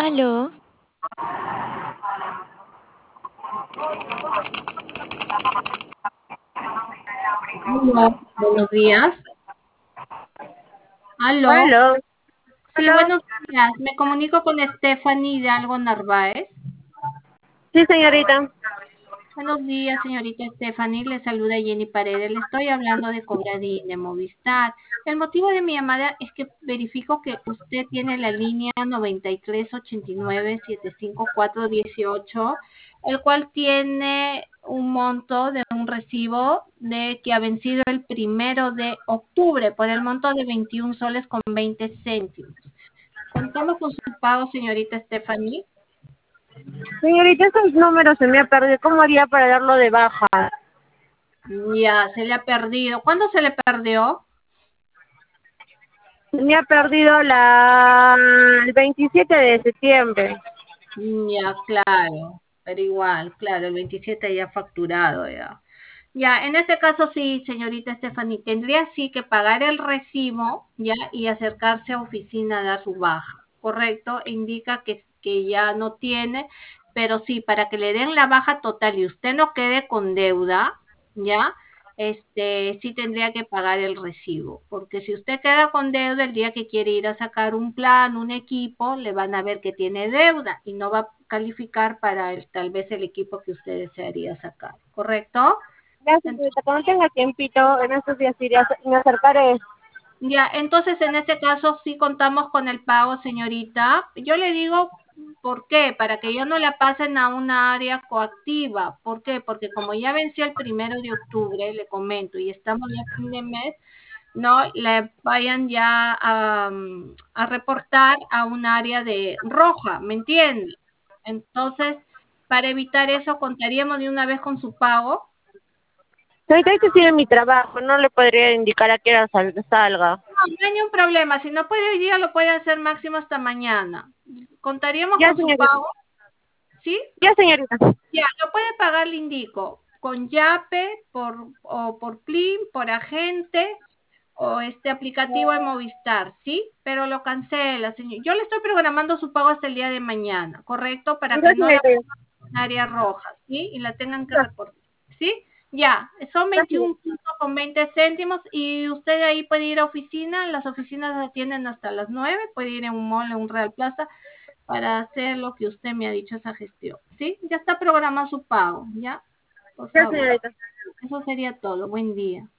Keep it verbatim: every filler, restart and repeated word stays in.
Aló, Aló, buenos días. Aló, Aló, sí, aló. buenos días. Me comunico con Stephanie Hidalgo Narváez. Sí, señorita. Buenos días, señorita Stephanie. Le saluda Jenny Paredes. Le estoy hablando de Cobradín, de Movistar. El motivo de mi llamada es que verifico que usted tiene la línea noventa y tres ochenta y nueve setenta y cinco cuatrocientos dieciocho, el cual tiene un monto de un recibo de que ha vencido el primero de octubre por el monto de veintiún soles con veinte céntimos. Contamos con su pago, señorita Stephanie. Señorita, esos números se me ha perdido. ¿Cómo haría para darlo de baja? Ya, se le ha perdido. ¿Cuándo se le perdió? Se me ha perdido la el veintisiete de septiembre. Mm, Ya, claro, pero igual, claro, el veintisiete ya facturado ya. Ya, en este caso sí, señorita Stephanie, tendría sí que pagar el recibo, ya, y acercarse a oficina a dar su baja, ¿correcto? Indica que, que ya no tiene, pero sí, para que le den la baja total y usted no quede con deuda, ya, este, sí tendría que pagar el recibo, porque si usted queda con deuda el día que quiere ir a sacar un plan, un equipo, le van a ver que tiene deuda y no va a calificar para el, tal vez el equipo que usted desearía sacar, ¿correcto? Ya, Entonces, señorita, cuando tenga tiempito, en estos días iré a, me acercaré. ya, entonces en este caso sí contamos con el pago, señorita. Yo le digo, ¿por qué? Para que ya no la pasen a una área coactiva. ¿Por qué? Porque como ya venció el primero de octubre, le comento, y estamos ya a fin de mes, no le vayan ya a, mm, a reportar a un área de roja, ¿me entiende? Entonces, para evitar eso, contaríamos de una vez con su pago. Señorita, este tiene mi trabajo. No le podría indicar a qué hora sal- salga. No, no hay ningún problema. Si no puede hoy día, lo puede hacer máximo hasta mañana. Contaríamos Ya, con su señorita. pago, ¿sí? Ya, señorita. Ya, lo puede pagar, le indico, con Yape, por, o por Plin, por agente, o este aplicativo de Movistar, ¿sí? Pero lo cancela, señor. Yo le estoy programando su pago hasta el día de mañana, ¿correcto? Para Ya, que no la señorita. pongan en área roja, ¿sí? Y la tengan que reportar, ¿sí? Ya, son Ya, señorita. veintiún puntos con veinte céntimos y usted de ahí puede ir a oficina, las oficinas atienden hasta las nueve, puede ir en un mall, en un Real Plaza, para hacer lo que usted me ha dicho, esa gestión, ¿sí? Ya está programado su pago, ¿ya? Por Ya, favor. señorita. Eso sería todo. Buen día.